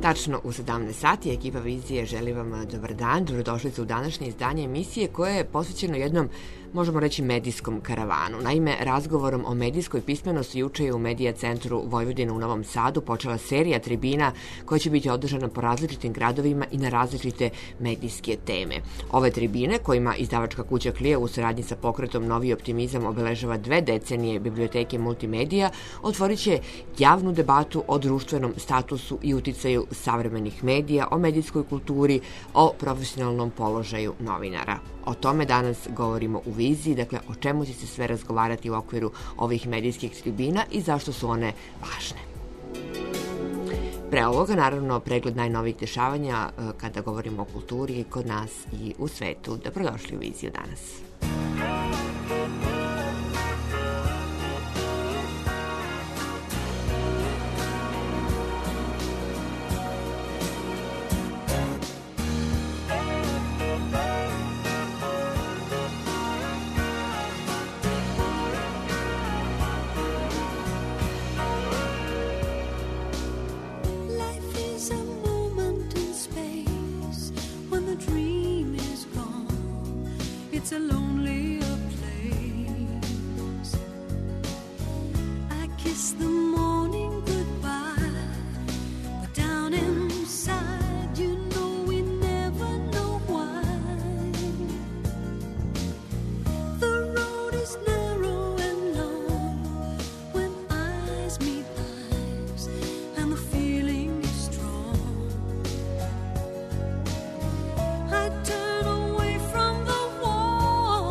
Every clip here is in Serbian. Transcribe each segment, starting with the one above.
Tačno u 17 sati ekipa Vizije želi vam dobar dan, dobrodošlicu u današnje izdanje emisije koje je posvećeno jednom, možemo reći, medijskom karavanu. Naime, razgovorom o medijskoj pismenosti juče je u Medija centru Vojvodine u Novom Sadu počela serija tribina koja će biti održana po različitim gradovima i na različite medijske teme. Ove tribine, kojima izdavačka kuća Klija u saradnji sa pokretom Novi optimizam obeležava 2 decenije biblioteke multimedija, otvorit će javnu debatu o društvenom statusu i uticaju savremenih medija, o medijskoj kulturi, o profesionalnom položaju novinara. O tome danas govorimo u Viziji, dakle o čemu će se sve razgovarati u okviru ovih medijskih tribina i zašto su one važne. Pre ovoga, naravno, pregled najnovijih dešavanja kada govorimo o kulturi kod nas i u svetu. Dobrodošli u Viziju danas. It's a lonelier place. I kiss the morning goodbye, but down inside, you know we never know why. The road is narrow and long when eyes meet eyes, and the feeling is strong. I turn away from the wall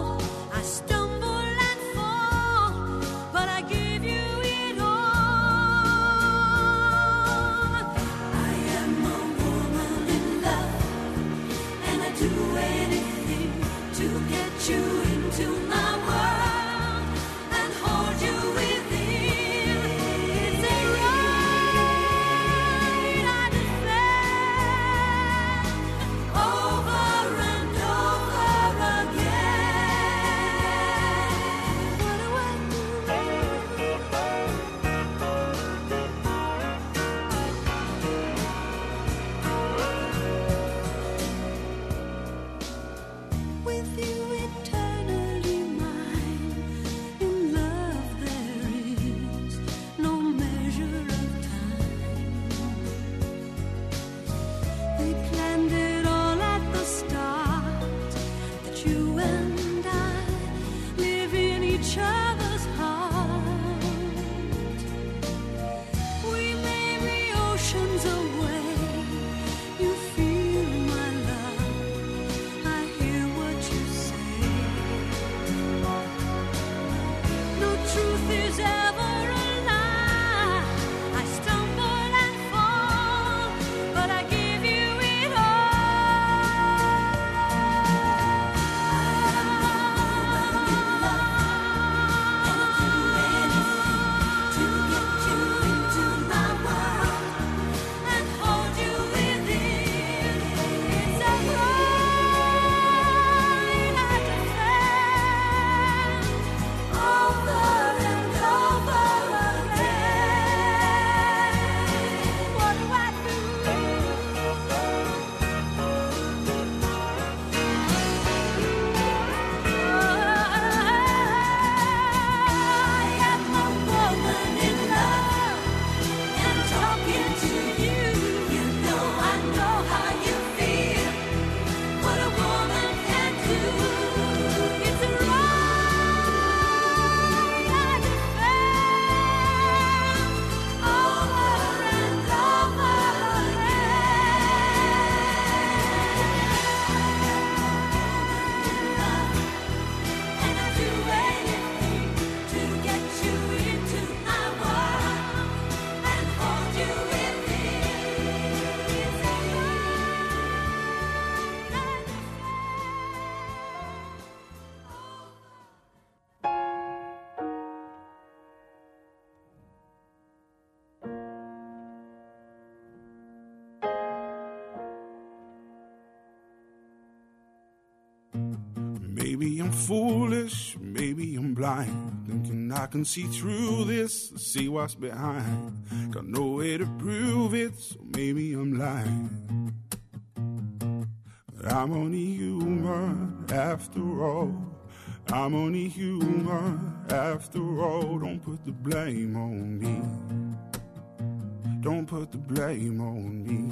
Maybe I'm foolish, maybe I'm blind, thinking I can see through this, see what's behind. Got no way to prove it, so maybe I'm lying. But I'm only human after all. I'm only human after all. Don't put the blame on me. Don't put the blame on me.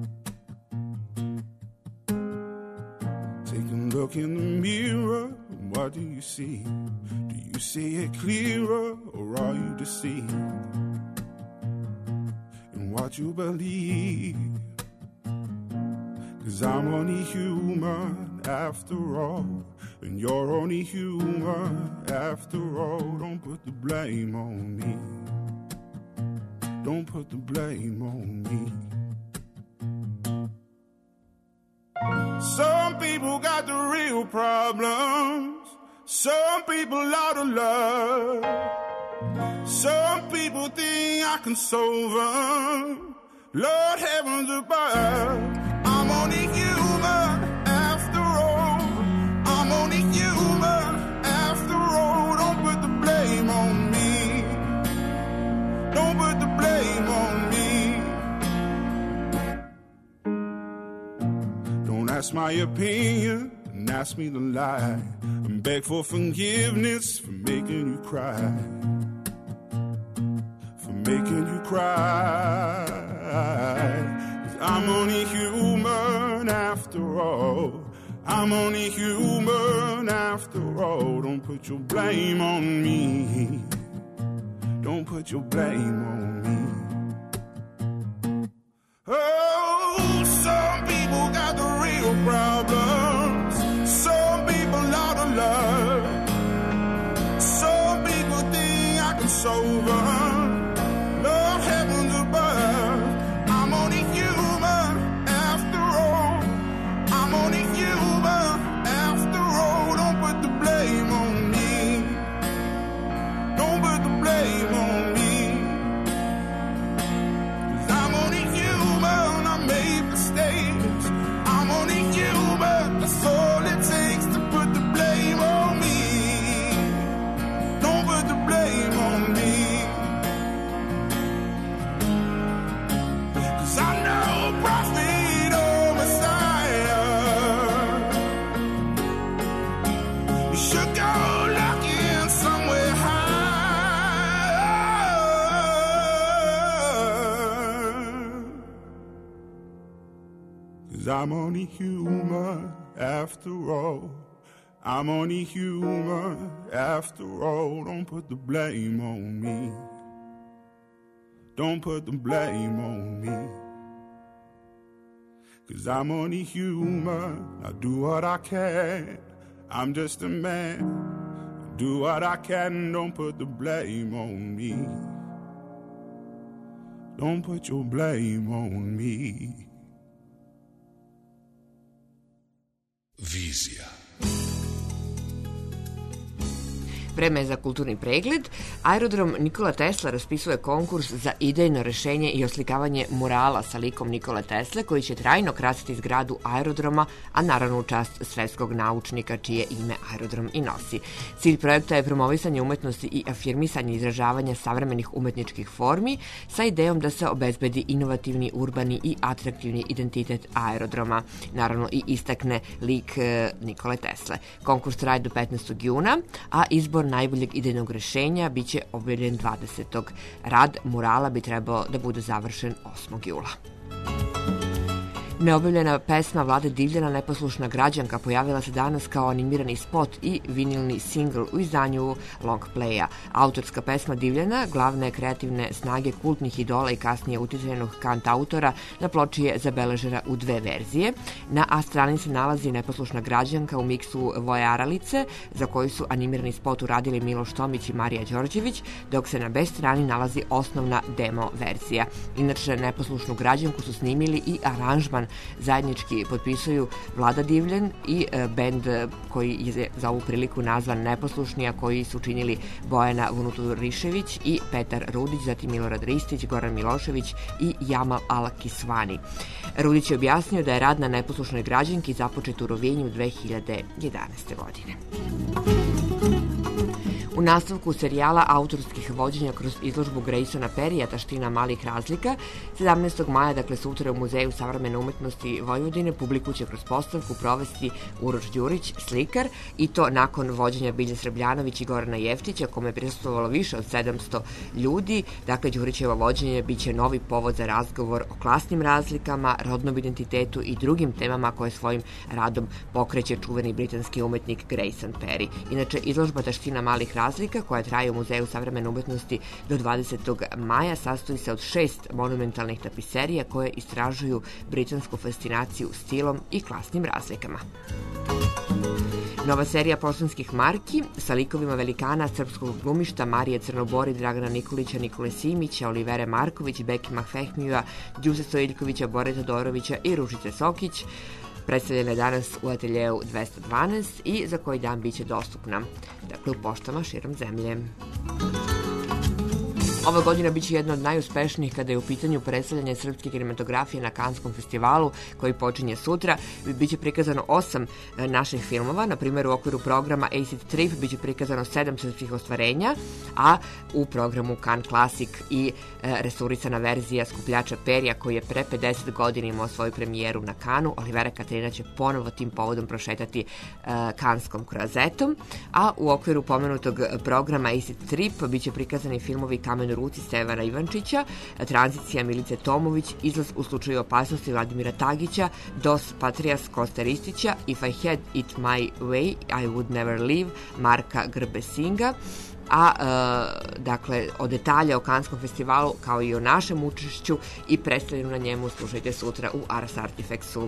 Take a look in the mirror, what do you see? Do you see it clearer, or are you deceived in what you believe? 'Cause I'm only human after all, and you're only human after all. Don't put the blame on me. Don't put the blame on me. Some people got the real problems. Some people out of love. Some people think I can solve them. Lord heavens above, I'm only human after all. I'm only human after all. Don't put the blame on me. Don't put the blame on me. Don't ask my opinion and ask me to lie and beg for forgiveness for making you cry. For making you cry. 'Cause I'm only human after all. I'm only human after all. Don't put your blame on me. Don't put your blame on me. Oh, some people got the real problems. Some people out of love. Some people think I can solve them. Lord heavens above, I'm only human after all. I'm only human after all. Don't put the blame on me. Don't put the blame on me. 'Cause I'm only human, I made mistakes. I'm only human, that's all it takes to put the blame on me. Don't put the blame on me. 'Cause I'm no prophet or Messiah. You should go looking somewhere high. 'Cause I'm only human after all. I'm only human after all. Don't put the blame on me. Don't put the blame on me. 'Cause I'm only human. I do what I can. I'm just a man. I do what I can. Don't put the blame on me. Don't put your blame on me. Vizija. Vreme je za kulturni pregled. Aerodrom Nikola Tesla raspisuje konkurs za idejno rešenje i oslikavanje murala sa likom Nikole Tesle, koji će trajno krasiti zgradu aerodroma, a naravno u čast svetskog naučnika čije ime aerodrom i nosi. Cilj projekta je promovisanje umetnosti i afirmisanje izražavanja savremenih umetničkih formi sa idejom da se obezbedi inovativni, urbani i atraktivni identitet aerodroma. Naravno i istakne lik Nikole Tesle. Konkurs traje do 15. juna, a izbor najboljeg idejnog rešenja biće objavljen 20. Rad murala bi trebao da bude završen 8. jula. Neobjavljena pesma Vlade Divljana Neposlušna građanka pojavila se danas kao animirani spot i vinilni singl u izdanju long playa. Autorska pesma Divljana glavne kreativne snage kultnih idola i kasnije uticajnog kantautora na ploči je zabeležena u 2 verzije. Na A strani se nalazi Neposlušna građanka u miksu Voje Aralice, za koju su animirani spot uradili Miloš Tomić i Marija Đorđević, dok se na B strani nalazi osnovna demo verzija. Inače, Neposlušnu građanku su snimili i aranžman dan zajednički potpisuju Vlada Divljan i bend koji je za ovu priliku nazvan Neposlušni, a koji su činili Bojana Vunuturišević i Petar Rudić, zatim Milorad Ristić, Goran Milošević i Jamal Al-Kisvani. Rudić je objasnio da je rad na Neposlušnoj građanki započet u Rovinju 2011. godine. U nastavku serijala autorskih vođenja kroz izložbu Graysona Perrya Taština malih razlika, 17. maja, dakle sutra u Muzeju savremene umetnosti Vojvodine, publiku će kroz postavku provesti Uroš Đurić, slikar, i to nakon vođenja Bilje Srbljanović i Gorana Jeftića, kome je prisustvovalo više od 700 ljudi. Dakle, Đurićevo vođenje biće novi povod za razgovor o klasnim razlikama, rodnom identitetu i drugim temama koje svojim radom pokreće čuveni britanski umetnik Grayson Perry. Inače, izložba Taština malih razlika, koja traje u Muzeju savremene umetnosti do 20. maja, sastoji se od 6 monumentalnih tapiserija koje istražuju britansku fascinaciju stilom i klasnim razlikama. Nova serija poštanskih marki sa likovima velikana srpskog glumišta Marije Crnobori, Dragana Nikolića, Nikole Simića, Olivere Marković, Beki Mahfehmija, Đuse Stojiljkovića, Bore Todorovića i Ružice Sokić predstavljena je danas u ateljeu 212 i za koji dan biće dostupna, dakle, u poštama širom zemlje. Ova godina biće jedna od najuspešnijih kada je u pitanju predstavljanje srpske kinematografije na Kanskom festivalu koji počinje sutra. Biće prikazano 8 naših filmova, na primjer u okviru programa Acid Trip biće prikazano 7 srpskih ostvarenja, a u programu Cannes Classic i restaurisana verzija Skupljača perja koji je pre 50 godina imao svoju premijeru na Cannesu. Olivera Katarina će ponovo tim povodom prošetati Canneskom kroazetom, a u okviru pomenutog programa Acid Trip biće prikazani filmovi Kamen ruci Stevana Ivančića, Tranzicija Milice Tomović, Izlaz u slučaju opasnosti Vladimira Tagića, Dos Patrias Kosta Ristića, If I Had It My Way, I Would Never Leave Marka Grbesinga. Dakle, o detalja o Kanskom festivalu kao i o našem učešću i predstavljenu na njemu slušajte sutra u Ars Artifexu.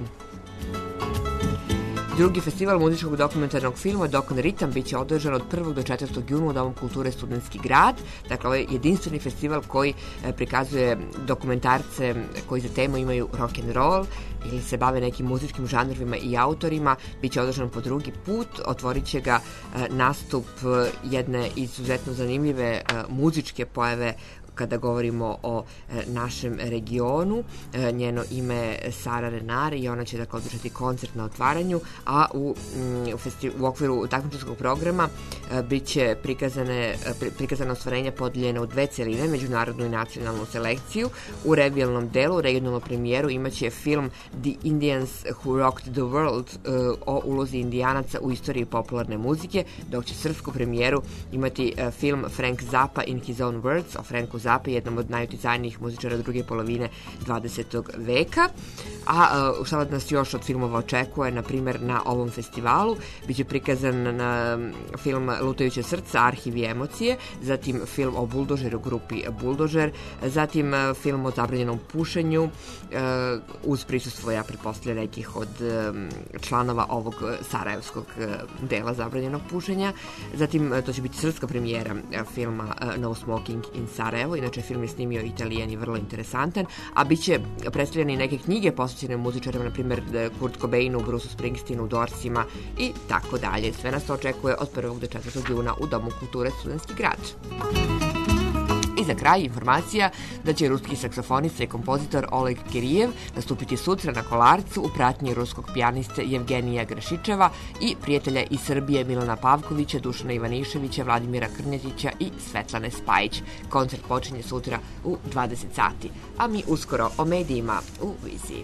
Drugi festival muzičkog dokumentarnog filma Dokon Ritam biće održan od 1. do 4. juna u Domu kulture Studentski grad. Dakle, ovo je jedinstveni festival koji prikazuje dokumentarce koji za temu imaju rock and roll ili se bave nekim muzičkim žanrovima i autorima. Biće održan po drugi put, otvorit će ga nastup jedne izuzetno zanimljive muzičke pojave kada govorimo o našem regionu. Njeno ime je Sara Renar i ona će dakle održati koncert na otvaranju, a u okviru takmičarskog programa biće prikazana ostvarenja podeljena u dve celine, međunarodnu i nacionalnu selekciju. U regionalnom delu, regionalnu premijeru imaće film The Indians Who Rocked the World o ulozi Indijanaca u istoriji popularne muzike, dok će srpsku premijeru imati film Frank Zappa in His Own Words o Franku Zappi, jednom od najuticajnijih muzičara druge polovine 20. veka. A šta nas još od filmova očekuje, na primjer na ovom festivalu biće prikazan film Lutajuće srca, Arhiv i emocije, zatim film o buldožeru grupi Buldožer, zatim film o zabranjenom pušenju uz prisustvo, ja pretpostavljam, nekih od članova ovog sarajevskog dela zabranjenog pušenja. Zatim to će biti srpska premijera filma No Smoking in Sarajevo, inače film je snimio Italijan i vrlo interesantan, a bit će predstavljene i neke knjige posvećene muzičarima, na primjer Kurt Cobainu, Bruce Springsteenu, Dorsima i tako dalje. Sve nas to očekuje od 1. do 4. juna u Domu kulture Studentski grad. I za kraj informacija da će ruski saksofonista i kompozitor Oleg Kirijev nastupiti sutra na Kolarcu u pratnji ruskog pijaniste Jevgenija Grašičeva i prijatelja iz Srbije Milana Pavkovića, Dušana Ivaniševića, Vladimira Krnjetića i Svetlane Spajić. Koncert počinje sutra u 20 sati, a mi uskoro o medijima u Viziji.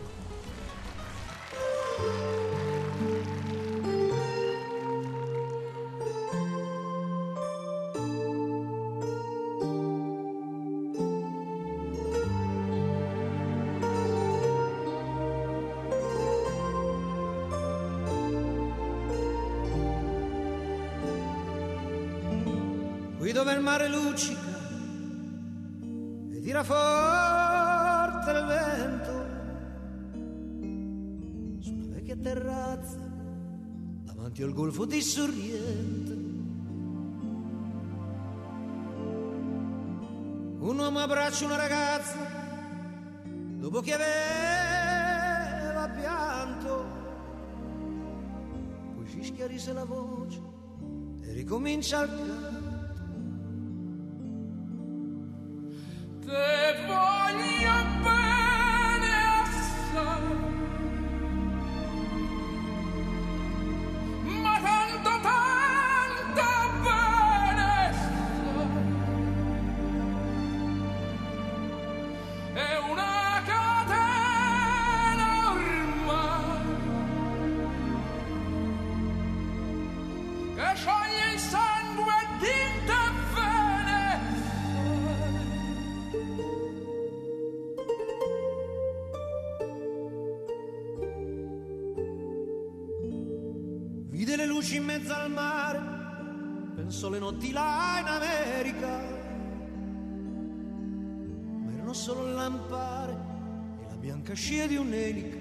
Dove il mare luccica e tira forte il vento su una vecchia terrazza davanti al golfo di Sorrento, un uomo abbraccia una ragazza dopo che aveva schiarisse la voce e ricomincia il canto. Te voglio bene assai, ma tanto bene assai. È una catena ormai che scioglie il sangue di te bene. Vide le luci in mezzo al mare, pensò le notti là in America, ma erano solo le lampare e la bianca scia di un'elica.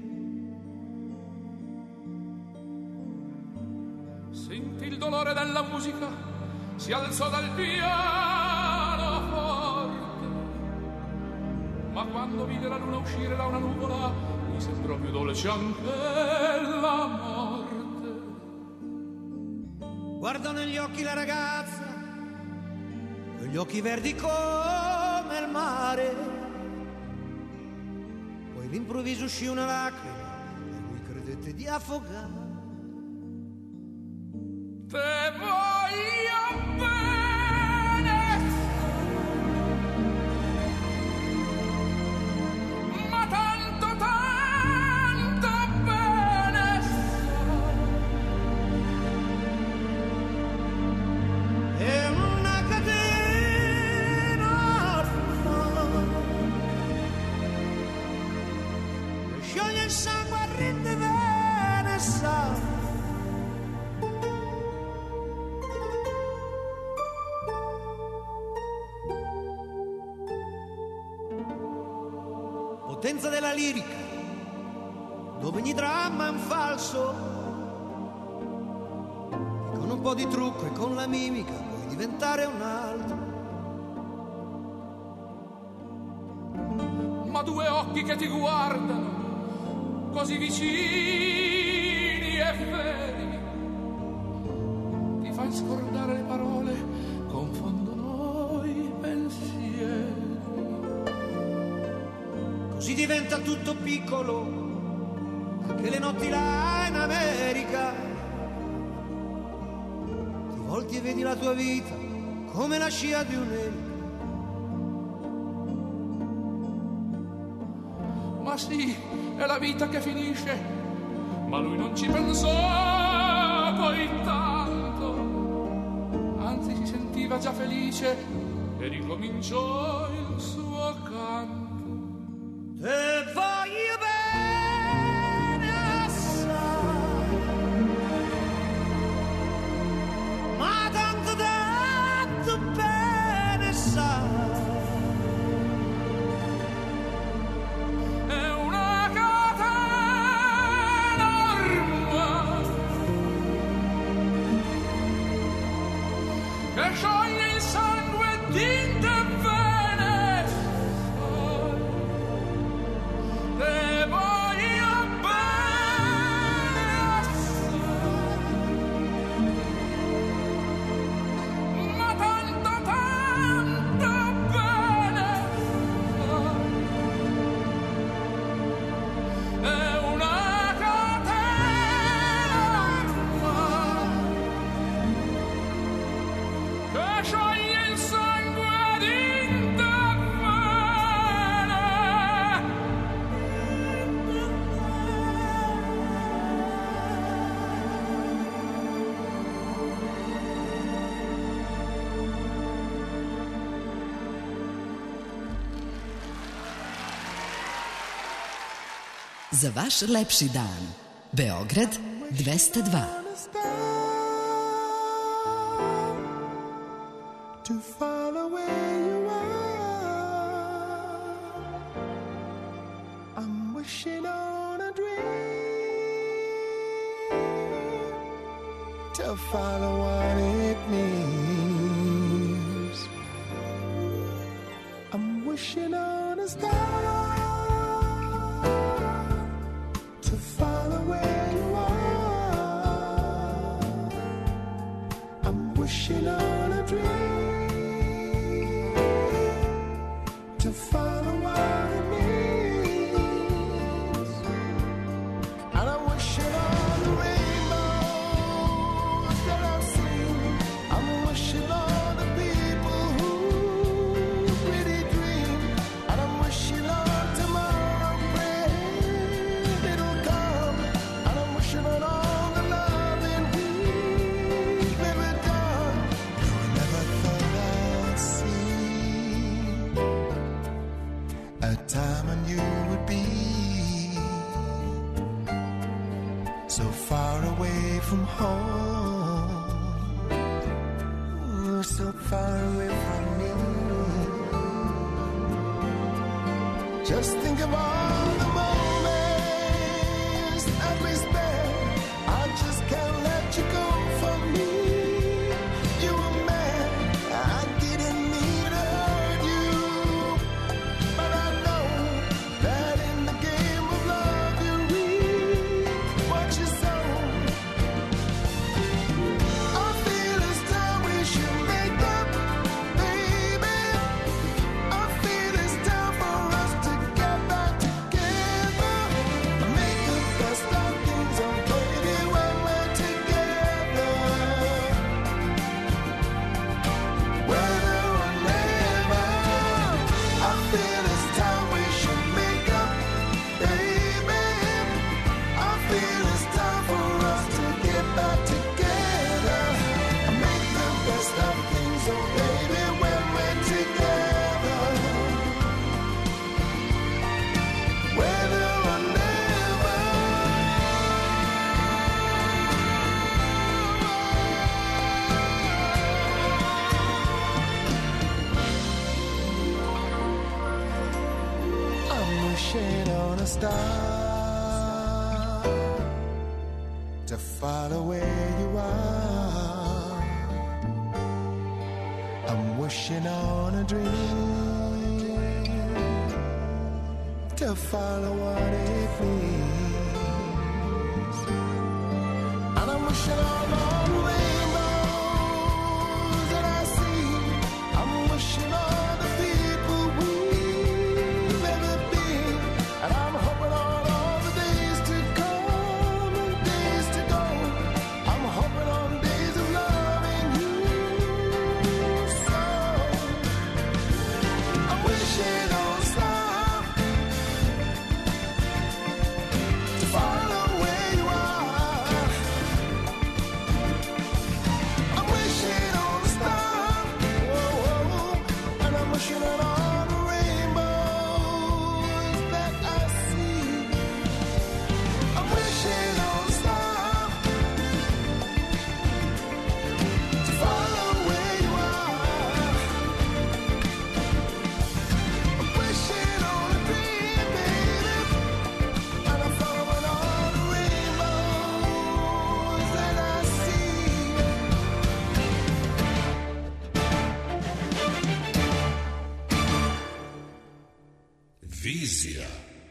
Sentì il dolore della musica, si alzò dal pianoforte, ma quando vide la luna uscire da una nuvola, gli sembrò più dolce anche la morte. Guardò negli occhi la ragazza, quegli occhi verdi come il mare. Poi all'improvviso uscì una lacrima e lui credette di affogare. Te voglio bene, ma tanto bene. È una catena che scioglie il sangue a rinde bene sa. Potenza della lirica, dove ogni dramma è un falso, e con un po' di trucco e con la mimica puoi diventare un altro. Ma due occhi che ti guardano, così vicini e veri, ti fai scordare le parole, confondono i pensieri. Così diventa tutto piccolo, anche le notti là in America. Ti volti e vedi la tua vita come la scia di un'elica. Ma sì, è la vita che finisce, ma lui non ci pensò poi tanto, anzi si sentiva già felice e ricominciò il suo canto. Te voglio bene assai, ma tanto bene sai. È una catena ormai che scioglie il sangue di te bene. Te voglio bene assai, ma tanto bene. È una catena ormai che scioglie il sangue di te bene. Za vaš lepši dan. Beograd 202. To follow where you are, I'm wishing on a dream to follow what it means. I'm wishing on a star to follow where you are. so far away from home, so far away from me. Just think of all the moments that we spent. I just can't let you go from me. You were mad, I didn't mean to hurt you, but I know that in the game of love you reap what you sow. I feel it's time we should make up, baby. I feel it's time for us to get back together. Make the best of things, oh baby, when we're together. Whether or never, I feel it's time we should make up, baby. I feel it's time for us to get back together. Make the best of things, oh baby, when we're together. Whether or never. I'm wishing on a star to follow where you are. I'm wishing on a dream to follow what it means. And I'm wishing on all the rainbows that I see. I'm wishing on the people we've ever been. And I'm hoping on all the days to come and days to go. I'm hoping on days of loving you so. I'm wishing on a star to follow where you are. I'm wishing on a star, whoa, and I'm wishing on all the rainbows that I see. I'm wishing on a star to follow where you are. I'm wishing on a dream, baby, and I'm following all the rainbows that I see. Vizija.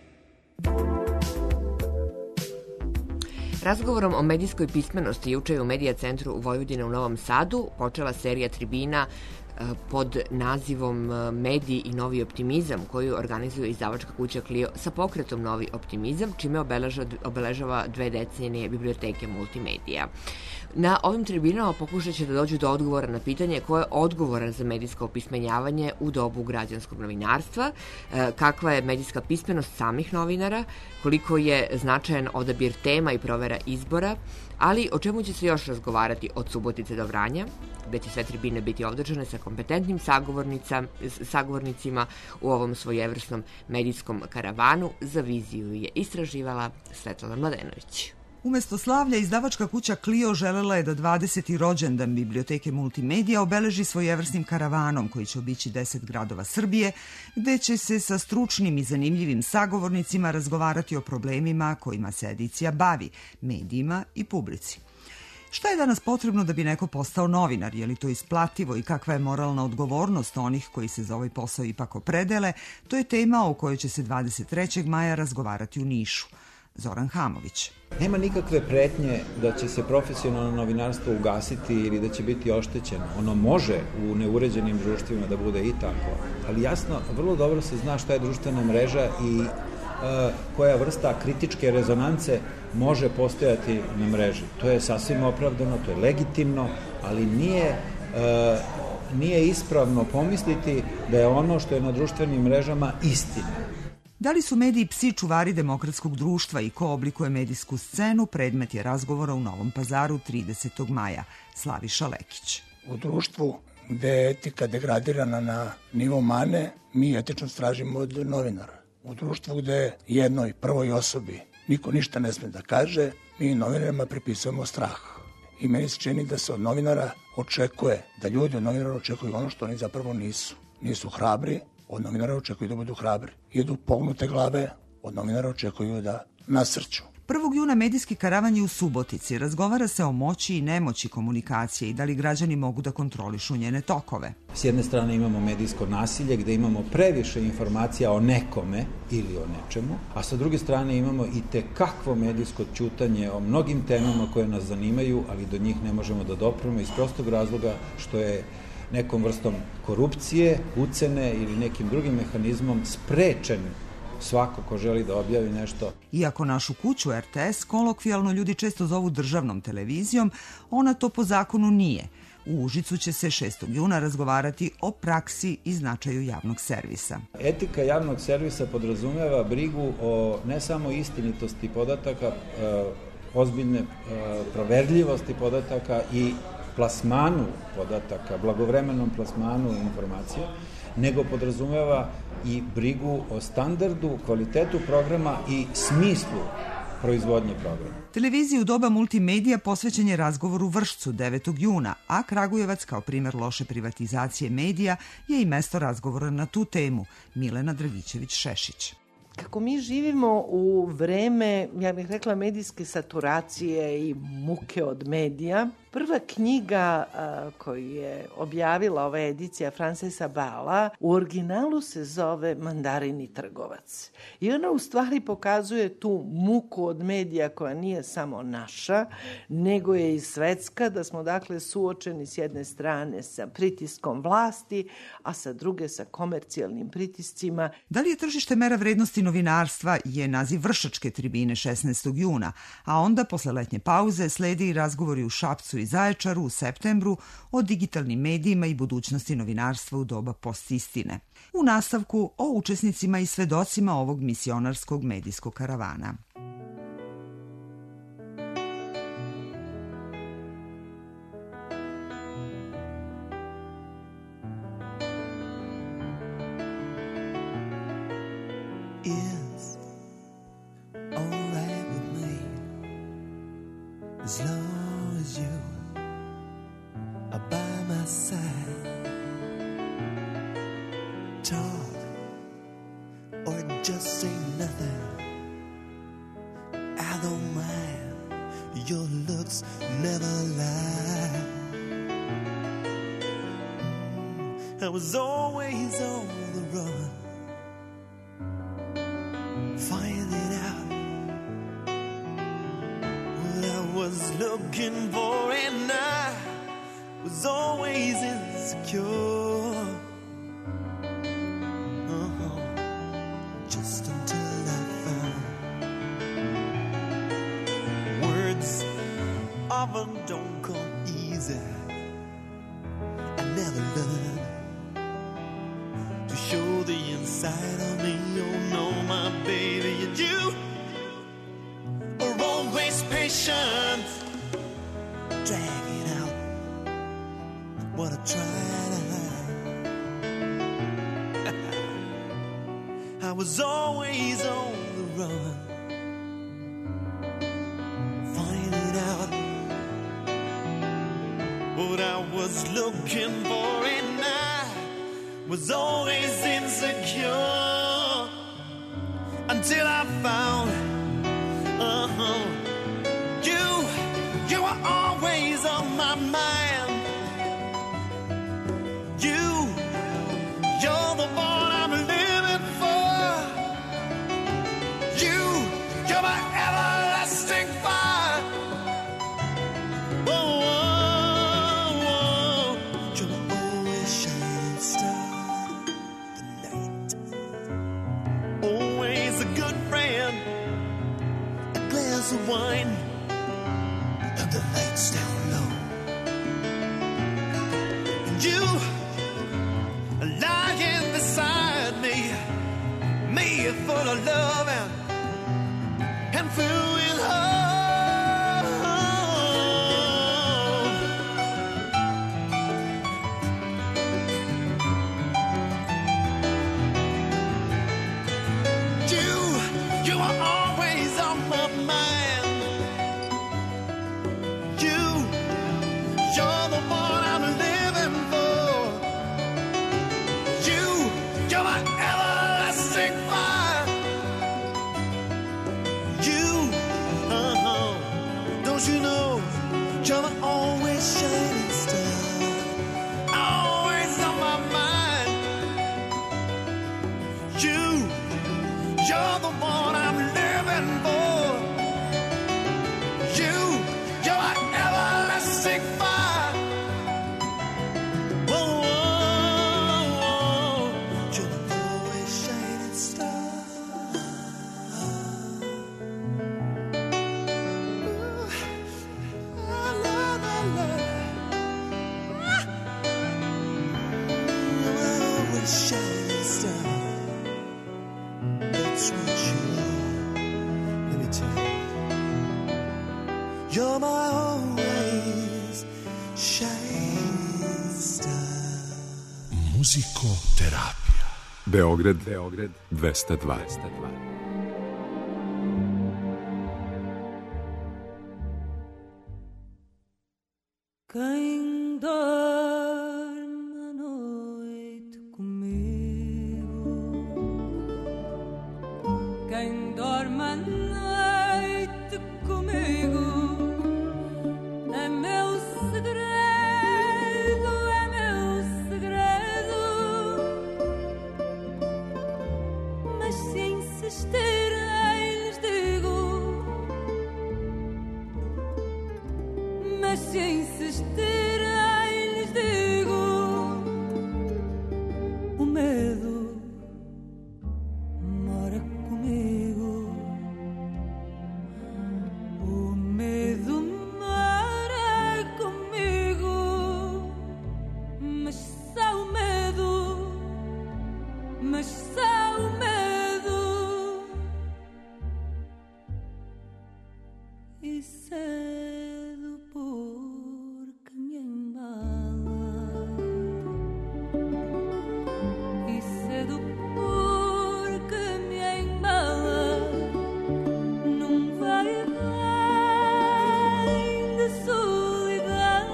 Razgovorom o medijskoj pismenosti juče je u Medija centru u Vojvodine u Novom Sadu počela serija tribina pod nazivom Mediji i novi optimizam, koju organizuje izdavačka kuća Clio sa pokretom Novi optimizam, čime obeležava 2 decenije biblioteke multimedija. Na ovim tribinama pokušat će da dođu do odgovora na pitanje ko je odgovoran za medijsko opismenjavanje u dobu građanskog novinarstva, kakva je medijska pismenost samih novinara, koliko je značajan odabir tema i provera izbora, ali o čemu će se još razgovarati od Subotice do Vranja, gde će sve tribine biti održane sa kompetentnim sagovornicima u ovom svojevrsnom medijskom karavanu. Za Viziju je istraživala Svetlana Mladenović. Umesto slavlja, izdavačka kuća Clio želela je da 20. rođendan biblioteke multimedija obeleži svojevrsnim karavanom koji će obići 10 gradova Srbije, gde će se sa stručnim i zanimljivim sagovornicima razgovarati o problemima kojima se edicija bavi, medijima i publici. Šta je danas potrebno da bi neko postao novinar? Je li to isplativo i kakva je moralna odgovornost onih koji se za ovaj posao ipak opredele? To je tema o kojoj će se 23. maja razgovarati u Nišu. Zoran Hamović. Nema nikakve pretnje da će se profesionalno novinarstvo ugasiti ili da će biti oštećeno. Ono može u neuređenim društvima da bude i tako, ali jasno, vrlo dobro se zna šta je društvena mreža i koja vrsta kritičke rezonance može postojati na mreži. To je sasvim opravdano, to je legitimno, ali nije ispravno pomisliti da je ono što je na društvenim mrežama istina. Da li su mediji psi čuvari demokratskog društva i ko oblikuje medijsku scenu, predmet je razgovora u Novom Pazaru 30. maja. Slaviša Lekić. U društvu gde je etika degradirana na nivo mane, mi etičnost tražimo od novinara. U društvu gde jednoj prvoj osobi niko ništa ne sme da kaže, mi novinarima pripisujemo strah. I meni se čini da se od novinara očekuje, da ljudi od novinara očekuju ono što oni zapravo nisu. Nisu hrabri, od novinara očekuju da budu hrabri. Idu pognute glave, od novinara očekuju da nasrću. 1. juna medijski karavan je u Subotici. Razgovara se o moći i nemoći komunikacije i da li građani mogu da kontrolišu njene tokove. S jedne strane imamo medijsko nasilje gde imamo previše informacija o nekome ili o nečemu, a sa druge strane imamo i tekakvo medijsko ćutanje o mnogim temama koje nas zanimaju, ali do njih ne možemo da dopremo iz prostog razloga što je nekom vrstom korupcije, ucene ili nekim drugim mehanizmom sprečen svako ko želi da objavi nešto. Iako našu kuću RTS kolokvijalno ljudi često zovu državnom televizijom, ona to po zakonu nije. U Užicu će se 6. juna razgovarati o praksi i značaju javnog servisa. Etika javnog servisa podrazumeva brigu o ne samo istinitosti podataka, ozbiljne proverljivosti podataka i plasmanu podataka, blagovremenom plasmanu informacija, nego podrazumeva i brigu o standardu, kvalitetu programa i smislu proizvodnje programa. Televiziji u doba multimedija posvećen je razgovor u Vršcu 9. juna, a Kragujevac kao primer loše privatizacije medija je i mesto razgovora na tu temu. Milena Dragićević-Šešić. Kako mi živimo u vreme, ja bih rekla, medijske saturacije i muke od medija, prva knjiga koju je objavila ova edicija Francesa Bala u originalu se zove Mandarini trgovac. I ona u stvari pokazuje tu muku od medija koja nije samo naša, nego je i svetska, da smo dakle suočeni s jedne strane sa pritiskom vlasti, a sa druge sa komercijalnim pritiscima. Da li je tržište mera vrednosti novinarstva je naziv Vršačke tribine 16. juna, a onda posle letnje pauze sledi i razgovori u Šapcu i Zaječaru u septembru o digitalnim medijima i budućnosti novinarstva u doba postistine. U nastavku o učesnicima i svedocima ovog misionarskog medijskog karavana. As long as you are by my side, talk or just say nothing, I don't mind, your looks never lie. I was always on the run, finding out what I was looking for, and I was always insecure. Just until I found words often don't come easy. I never learned to show the inside of me. Oh no, my baby, and you are always patient, dragging out what I try to hide. I was always on the run, finding out what I was looking for, and I was always insecure until I found you were always on my mind. You're the one I'm living for. You're my everlasting fire. Whoa, whoa, whoa. You're my always shining star of the night. Always a good friend, a glass of wine, and the lights down low. And you lying beside me, me full of love and filled with hope. You are always on my mind. You're my always shining star. Muzikoterapija. Beograd 202. Quem dorme à noite comigo, quem dorme à noite comigo, é meu segredo, é meu segredo. Mas se insistirem, lhes digo, mas se insistirem, lhes digo, o medo mora comigo, o medo mora comigo, mas só o medo, mas só o medo, e cedo porque me embala, e cedo porque me embala, num vai e vem de solidão,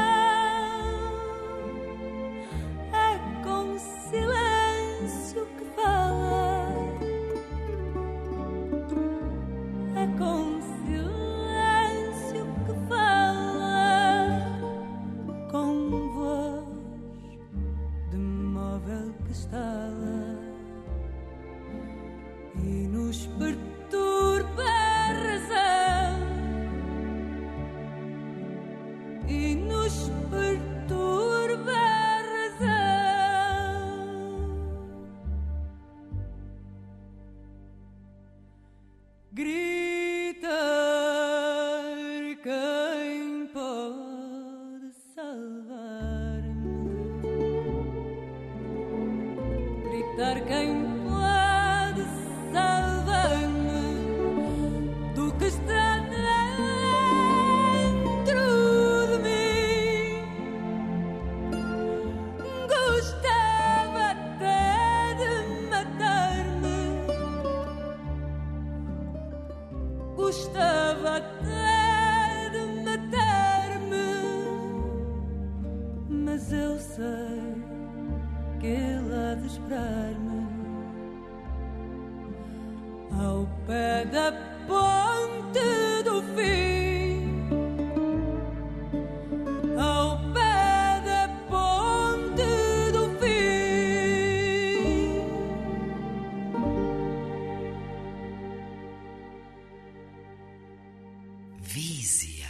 é com silêncio que fala, é com silêncio que fala, com voz de móvel que estala, e nos perturba a razão, e nos perturba a razão. Gritar quem pode salvar-me, gritar quem pode salvar-me do que está dentro de mim. Gostava até de matar-me, gostava até de matar-me, mas eu sei que ele há de esperar-me ao pé da ponte do fim, ao pé da ponte do fim. Vizija.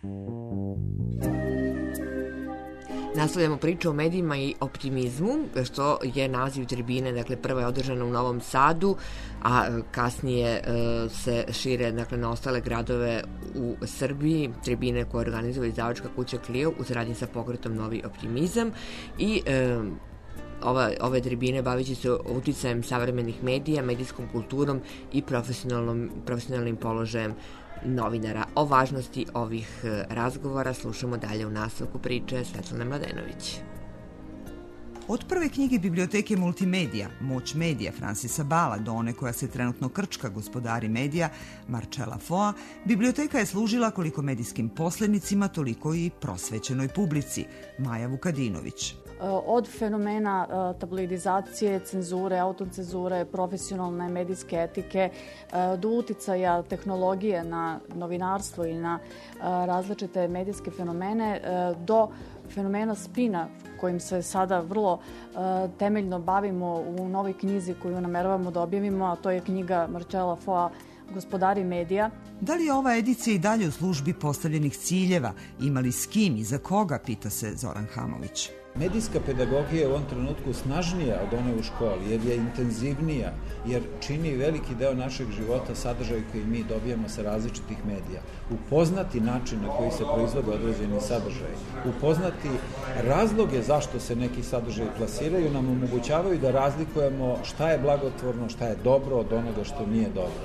Nastavljamo priču o medijima i optimizmu, što je naziv tribine. Dakle, prva je održana u Novom Sadu, a kasnije se šire na ostale gradove u Srbiji. Tribine koje organizuje izdavačka kuća Clio u saradnji sa pokretom Novi optimizam i ove tribine bavit će se uticajem savremenih medija, medijskom kulturom i profesionalnim položajem novinara. O važnosti ovih razgovora slušamo dalje u nastavku priče Svetlane Mladenović. Od prve knjige Biblioteke multimedija, Moć medija Francisa Bala, do one koja se trenutno krčka, Gospodari medija Marcella Foa, biblioteka je služila koliko medijskim poslednicima, toliko i prosvećenoj publici. Maja Vukadinović. Od fenomena tabloidizacije, cenzure, autocenzure, profesionalne medijske etike, do uticaja tehnologije na novinarstvo i na različite medijske fenomene, do fenomena spina kojim se sada vrlo temeljno bavimo u novoj knjizi koju nameravamo da objavimo, a to je knjiga Marcella Foa Gospodari medija. Da li je ova edicija i dalje u službi postavljenih ciljeva? Ima li s kim i za koga, pita se Zoran Hamović. Medijska pedagogija je u ovom trenutku snažnija od one u školi, jer je intenzivnija, jer čini veliki deo našeg života sadržaj koji mi dobijamo sa različitih medija. Upoznati način na koji se proizvode određeni sadržaj, upoznati razloge zašto se neki sadržaj plasiraju, nam omogućavaju da razlikujemo šta je blagotvorno, šta je dobro od onoga što nije dobro.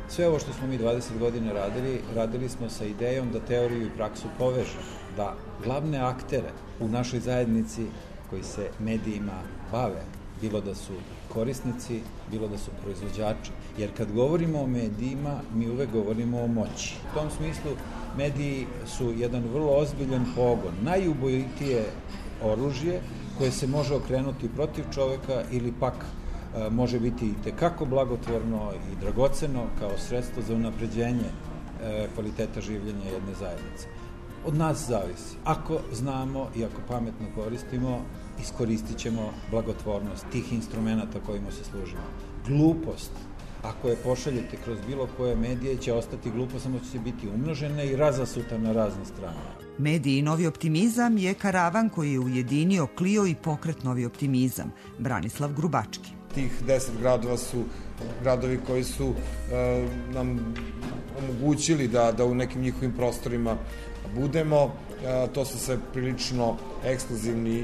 Sve ovo što smo mi 20 godina radili smo sa idejom da teoriju i praksu povežemo, da glavne aktere u našoj zajednici koji se medijima bave, bilo da su korisnici, bilo da su proizvođači. Jer kad govorimo o medijima, mi uvek govorimo o moći. U tom smislu, mediji su jedan vrlo ozbiljan pogon, najubojitije oružje koje se može okrenuti protiv čoveka ili pak može biti i tekako blagotvorno i dragoceno kao sredstvo za unapređenje kvaliteta življenja jedne zajednice. Od nas zavisi. Ako znamo i ako pametno koristimo, iskoristit ćemo blagotvornost tih instrumenta kojima se služimo. Glupost, ako je pošaljete kroz bilo koje medije, će ostati glupo, samo će biti umnožena i razasuta na razne strane. Mediji i Novi optimizam je karavan koji je ujedinio Clio i pokret Novi optimizam. Branislav Grubački. Tih 10 gradova su gradovi koji su nam omogućili da u nekim njihovim prostorima budemo. To su sve prilično ekskluzivni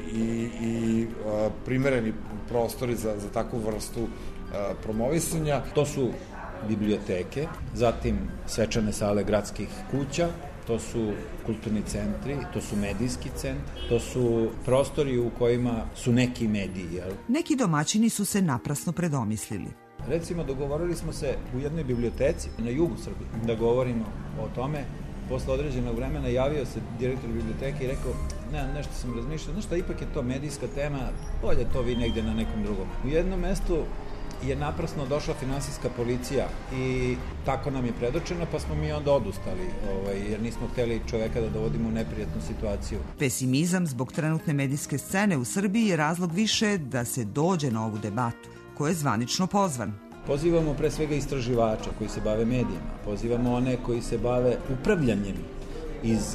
i primereni prostori za takvu vrstu promovisanja. To su biblioteke, zatim svečane sale gradskih kuća, to su kulturni centri, to su medijski centri, to su prostori u kojima su neki mediji. Jel? Neki domaćini su se naprasno predomislili. Recimo, dogovorili smo se u jednoj biblioteci na jugu Srbije da govorimo o tome. Posle određenog vremena javio se direktor biblioteke i rekao, nešto sam razmišljao, ipak je to medijska tema, bolje to vi negde na nekom drugom. U jednom mestu je naprasno došla finansijska policija i tako nam je predočeno, pa smo mi onda odustali, jer nismo hteli čoveka da dovodimo u neprijatnu situaciju. Pesimizam zbog trenutne medijske scene u Srbiji je razlog više da se dođe na ovu debatu, ko je zvanično pozvan. Pozivamo pre svega istraživača koji se bave medijima, pozivamo one koji se bave upravljanjem iz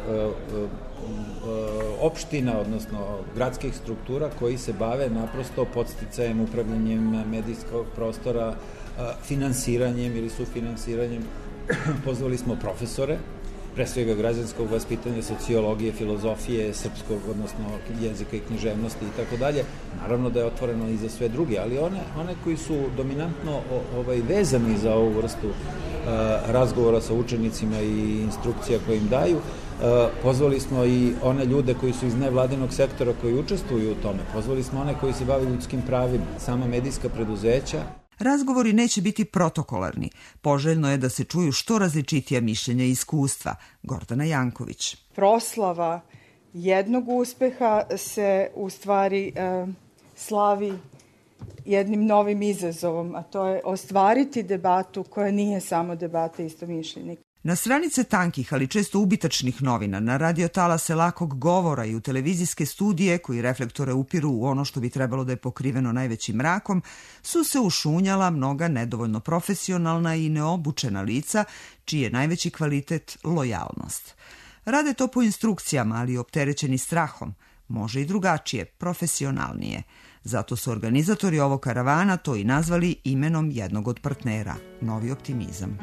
opština, odnosno gradskih struktura koji se bave naprosto podsticajem, upravljanjem medijskog prostora, finansiranjem ili sufinansiranjem. Pozvali smo profesore, pre svega građanskog vaspitanja, sociologije, filozofije, srpskog, odnosno jezika i književnosti i tako dalje. Naravno da je otvoreno i za sve druge, ali one koji su dominantno vezani za ovu vrstu razgovora sa učenicima i instrukcija koje im daju, pozvali smo i one ljude koji su iz nevladinog sektora koji učestvuju u tome, pozvali smo one koji se bave ljudskim pravima, sama medijska preduzeća. Razgovori neće biti protokolarni. Poželjno je da se čuju što različitija mišljenja i iskustva. Gordana Janković. Proslava jednog uspeha se u stvari slavi jednim novim izazovom, a to je ostvariti debatu koja nije samo debata istomišljenika. Na stranice tankih, ali često ubitačnih novina, na radiotalase lakog govora i u televizijske studije koji reflektore upiru u ono što bi trebalo da je pokriveno najvećim mrakom, su se ušunjala mnoga nedovoljno profesionalna i neobučena lica, čiji je najveći kvalitet lojalnost. Rade to po instrukcijama, ali opterećeni strahom. Može i drugačije, profesionalnije. Zato su organizatori ovog karavana to i nazvali imenom jednog od partnera, Novi optimizam.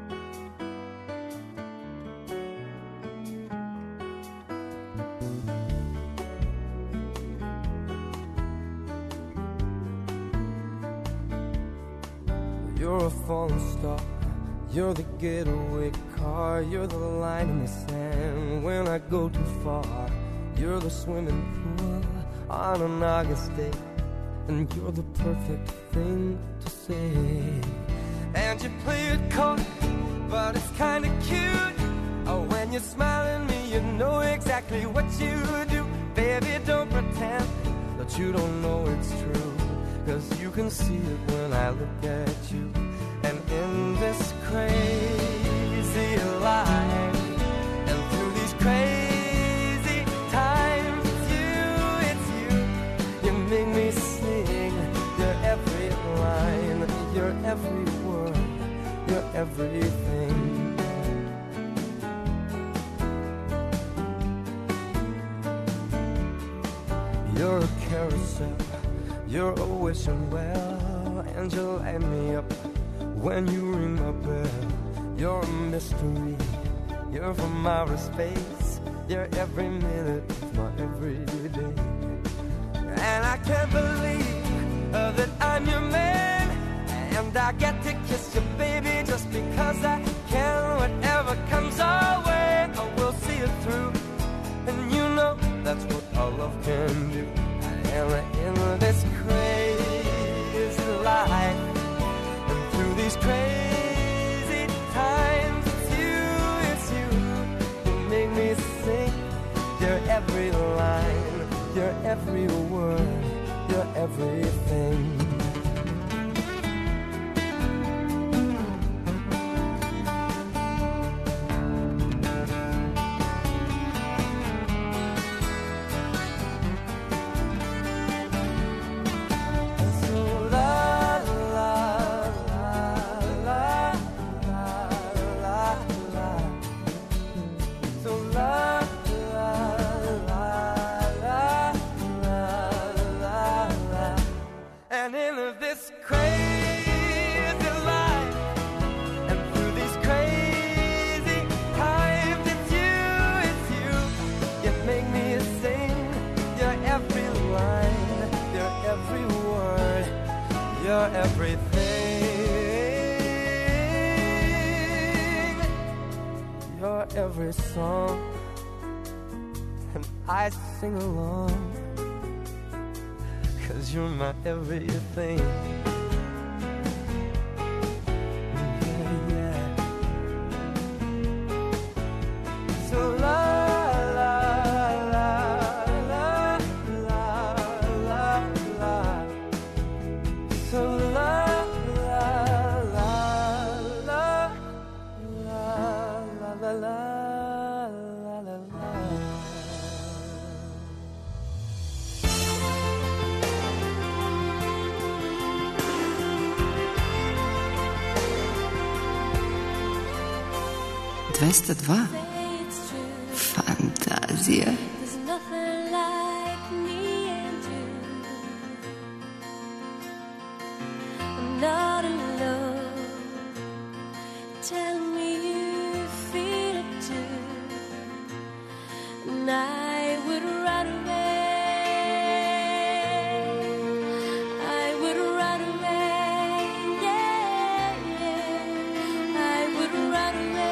You're a falling star, you're the getaway car, you're the line in the sand when I go too far. You're the swimming pool on an August day, and you're the perfect thing to say. And you play it cold, but it's kinda cute. Oh, when you smile at me, you know exactly what you do. Baby, don't pretend that you don't know it's true, 'cause you can see it when I look at you. And in this crazy life, and through these crazy times, it's you, you make me sing your every line, your every word, your everything. You're a carousel, you're a wishing well, and you light me up when you ring my bell. You're a mystery, you're from outer space, you're every minute of my everyday. And I can't believe that I'm your man, And I get to kiss you, baby, just because I can. Whatever comes our way, I will see it through. And you know that's what our love can do. I am in this crazy life, and through these crazy times, it's you make me sing. Your every line, your every word, your everything. Every song, and I sing along, 'cause you're my everything. Yeah. So la la la la la la la. So la la la la la la la. Fantazija. There's nothing like me and you. I'm not alone. Tell me you feel it too. And I would run away. I would run away. Yeah, yeah. I would run away.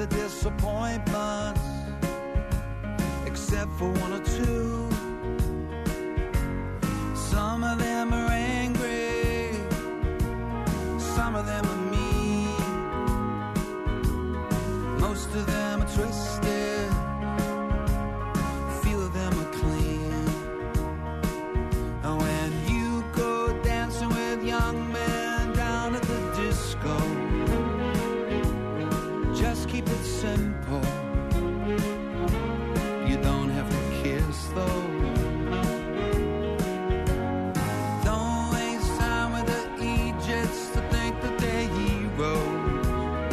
of disappointments, except for one or two. Some of them are angry, some of them are mean, most of them are twisted, few of them are clean. And when you go dancing with young men down at the disco, just keep it simple. You don't have to kiss though. Don't waste time with the Egypts to think that they're heroes.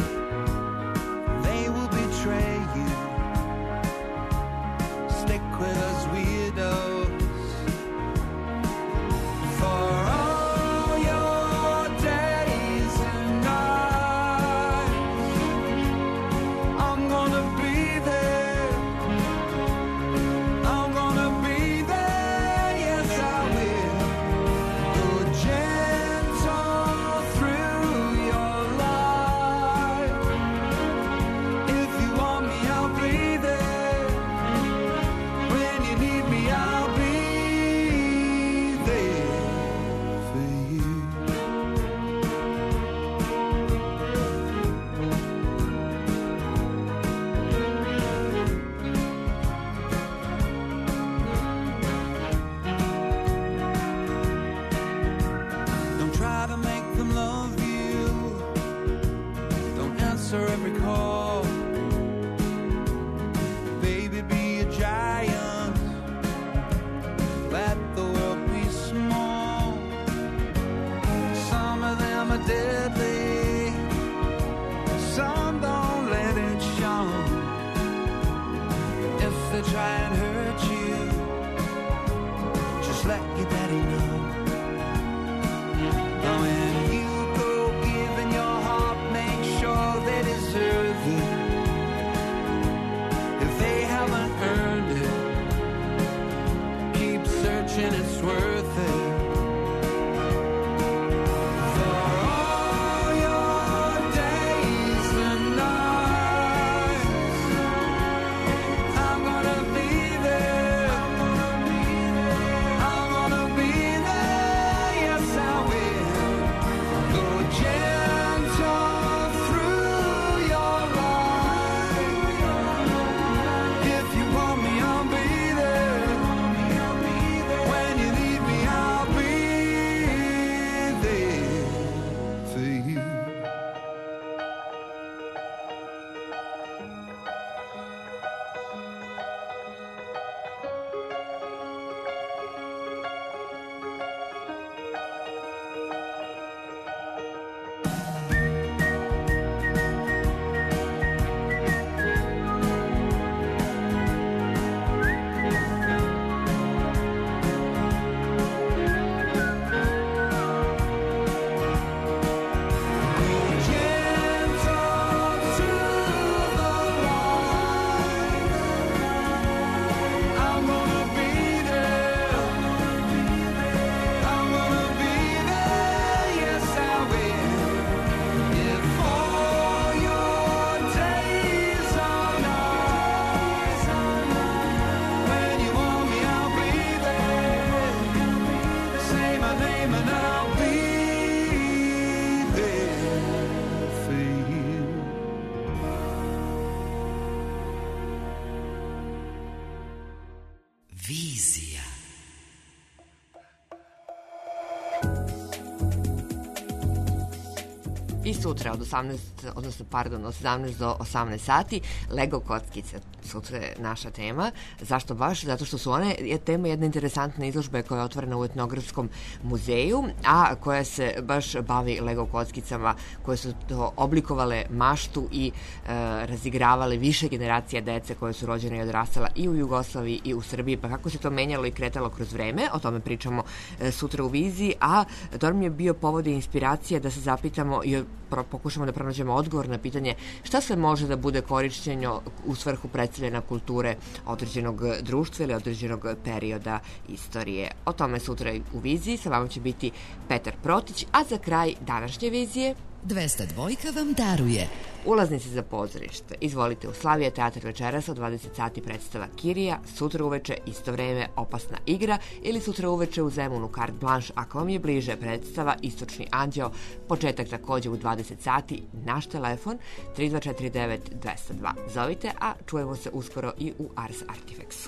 They will betray you. Stick with us weirdos. For all your days and nights, I'm gonna be there. I'm gonna be there, yes I will. Go gentle through your life. If you want me, I'll be there. When you need me, I'll be there for you. Don't try to make them love you. Don't answer every call. Baby, be a giant. Let the world be small. Some of them are deadly. Some don't let it show. If they try and hurt you, just let your daddy know. When you go giving your heart, make sure they deserve it. If they haven't earned it, keep searching, it's worth it. For all your days and nights, I'm gonna be there. I'm gonna be there, yes I will. Go gentle through your life. If you want me, I'll be there. When you need me, I'll be there for you. I'm gonna be there. I'm gonna be there, yes I will. If all your days are nights, when you want me, I'll be there. Say my name and I'll be there for you. Vizija. I sutra od 17 do 18 sati Lego kockice. Sutra je naša tema. Zašto baš? Zato što su one tema jedne interesantne izložbe koja je otvorena u Etnografskom muzeju, a koja se baš bavi Lego kockicama koje su to oblikovale maštu i razigravale više generacija dece koje su rođene i odrastala i u Jugoslaviji i u Srbiji. Pa kako se to menjalo i kretalo kroz vreme, o tome pričamo sutra u Viziji, a to nam je bio povod i inspiracija da se zapitamo i pokušamo da pronađemo odgovor na pitanje šta sve može da bude korišćeno u svrhu predstavljena kulture određenog društva ili određenog perioda istorije. O tome sutra u Viziji. Sa vama će biti Petar Protić, a za kraj današnje Vizije 202 vam daruje Ulaznice za pozorište. Izvolite u Slavija teatr večeras od 20 sati predstava Kirija, sutra uveče isto vreme Opasna igra ili sutra uveče u Zemunu Carte Blanche ako vam je bliže predstava Istočni anđeo, početak takođe u 20 sati, naš telefon 3249 202. Zovite, a čujemo se uskoro i u Ars Artifexu.